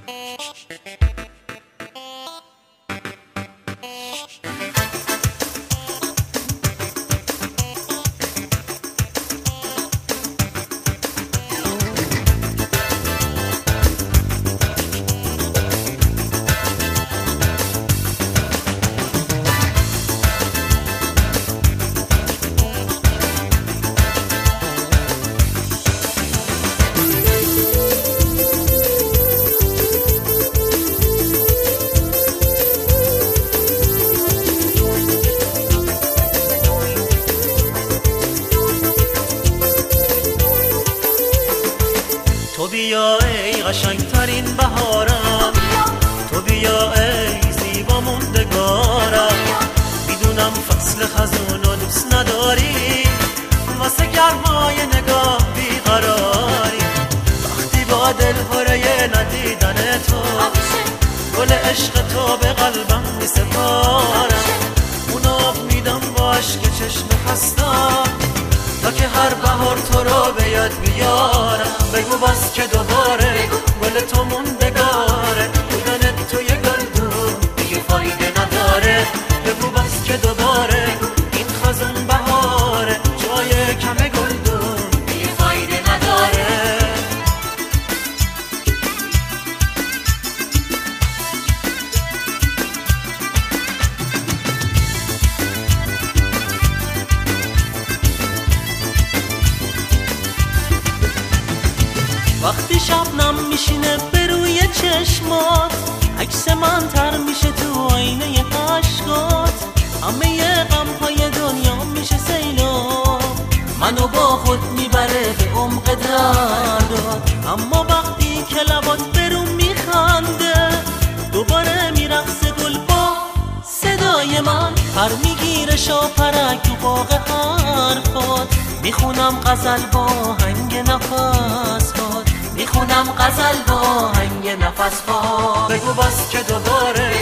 تو بیا ای قشنگترین بهارم، تو بیا ای زیبا موندگارم. میدونم فصل خزونو دوست نداری، واسه گرمای نگاه بیقراری. وقتی با دل پره ندیدن تو، گل عشق تو به قلبم میسپارم. اون آب میدم با عشق چشم خستم، تا که هر بهار تو رو به یاد بیارم. بگو باز که دوباره گل تو موندگاره، بودن توی گلدون دیگه فایده نداره. بگو باز که دوباره این خزون بهاره، جای کم گلدون دیگه فایده نداره. وقتی شبنم میشینه به روی چشمات، عکس من تر میشه تو آینه عشقات. همه غمهای دنیا میشه سیلاب، منو با خود میبره به عمق دردات. اما وقتی که لبات برون میخنده، دوباره میرقصه گل با صدای من. پر میگیره شاپرک تو باغ حرفات، میخونم غزل با هنگ نفسات، میخونم غزل با هنگ نفس. بگو باز که دوباره